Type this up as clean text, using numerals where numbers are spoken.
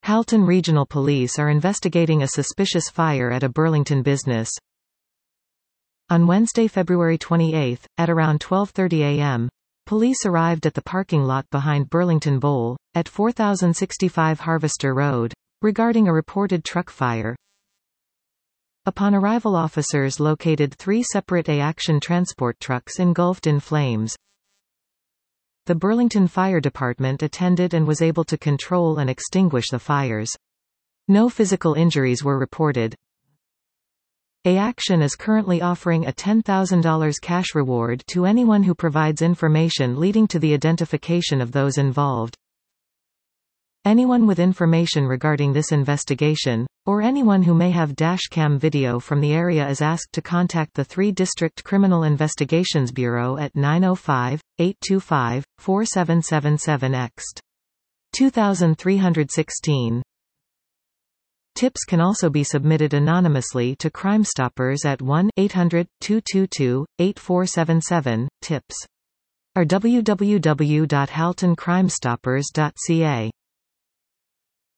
Halton Regional Police are investigating a suspicious fire at a Burlington business. On Wednesday, February 28, at around 12:30 a.m., police arrived at the parking lot behind Burlington Bowl, at 4065 Harvester Road, regarding a reported truck fire. Upon arrival, officers located 3 separate A-Action transport trucks engulfed in flames. The Burlington Fire Department attended and was able to control and extinguish the fires. No physical injuries were reported. A-Action is currently offering a $10,000 cash reward to anyone who provides information leading to the identification of those involved. Anyone with information regarding this investigation, or anyone who may have dashcam video from the area, is asked to contact the 3 District Criminal Investigations Bureau at 905-825-4777 ext. 2316. Tips can also be submitted anonymously to Crime Stoppers at 1-800-222-8477. Tips are www.haltoncrimestoppers.ca.